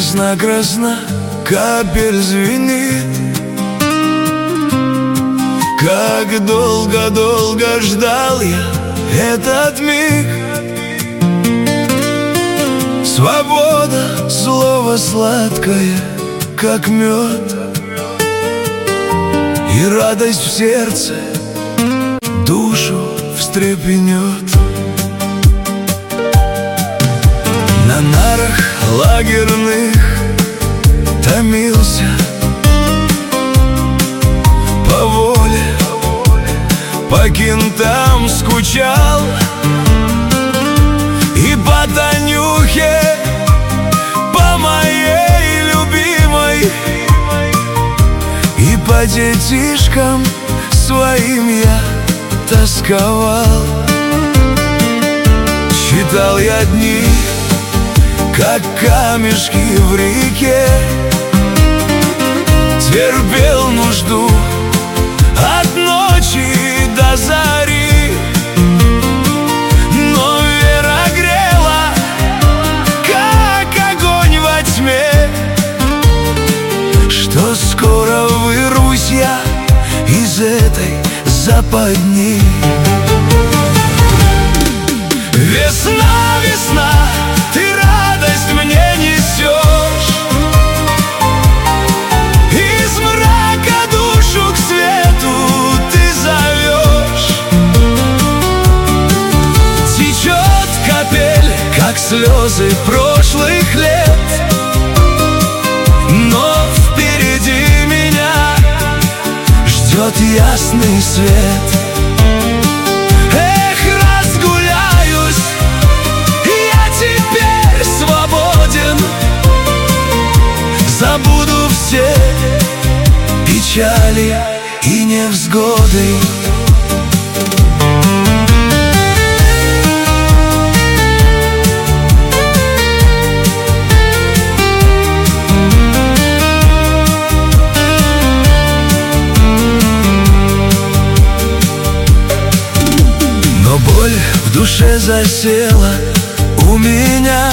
Красна-красна капель звенит. Как долго-долго ждал я этот миг. Свобода, слово сладкое, как мед, и радость в сердце душу встрепенет. На нарах лагерных томился, по воле, по кентам скучал, и по Танюхе, по моей любимой, и по детишкам своим я тосковал. Считал я дни, как камешки в реке, терпел нужду от ночи до зари. Но вера грела, как огонь во тьме, что скоро вырвусь я из этой западни. Весна, весна, ты радость мне несешь, из мрака душу к свету ты зовешь. Течет капель, как слезы прошлых лет, но впереди меня ждет ясный свет. Забуду все печали и невзгоды. Но боль в душе засела у меня,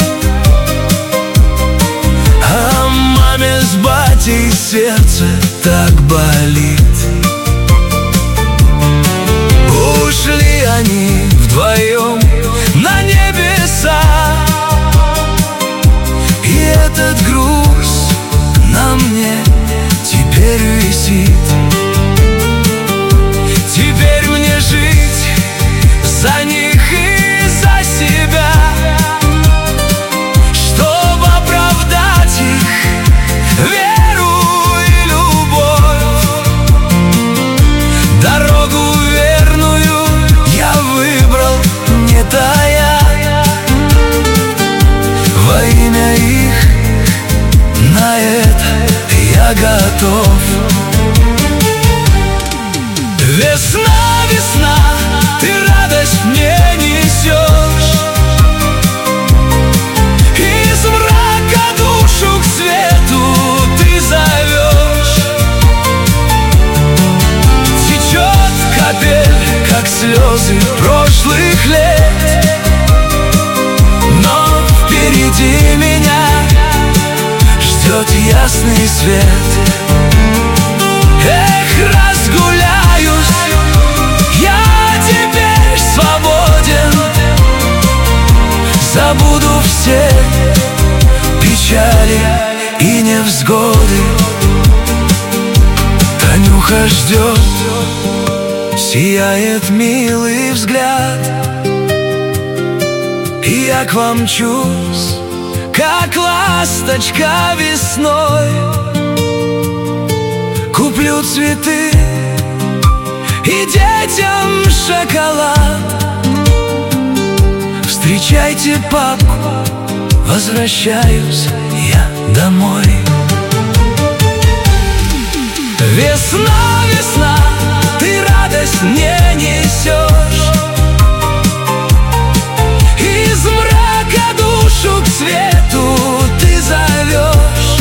а маме с батей сердце так болит. Ушли они вдвоем на небеса, и этот груз на мне теперь висит. Теперь мне жить за них и за себя, во имя их, на это я готов. Весна, весна, ты радость мне несешь, из мрака душу к свету ты зовешь. Течет капель, как слезы прошлых лет, но впереди меня ждет ясный свет. Эх, разгуляюсь, я теперь свободен, забуду все печали и невзгоды. Танюха ждет, сияет милый взгляд, и я к вам мчусь, как ласточка весной. Куплю цветы и детям шоколад. Встречайте папку, возвращаюсь я домой. Весна, весна, ты радость мне несешь, из мрака душу к свету ты зовешь.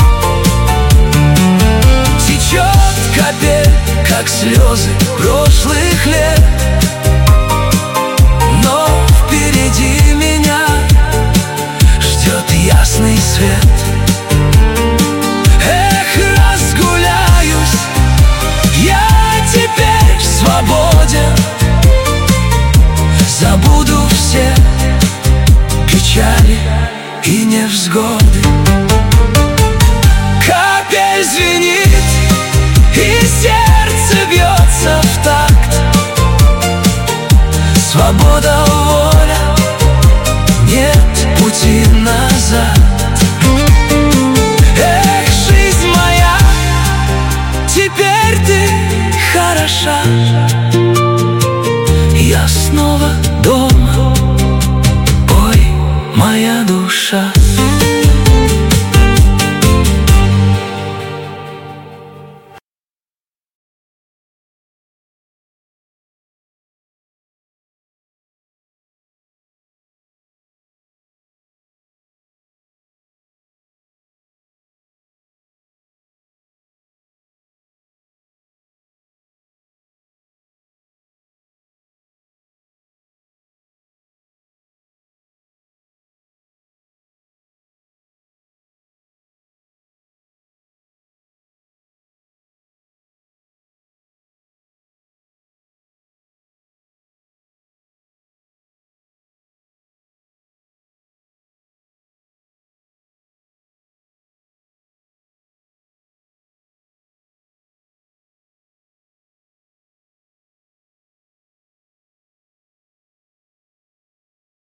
Течет капель, как слезы прошлых лет, но впереди меня ждет ясный свет. Забуду все печали и невзгоды. Капель звенит, и сердце бьется в такт. Свобода, воля, нет пути назад. Эх, жизнь моя, теперь ты хороша.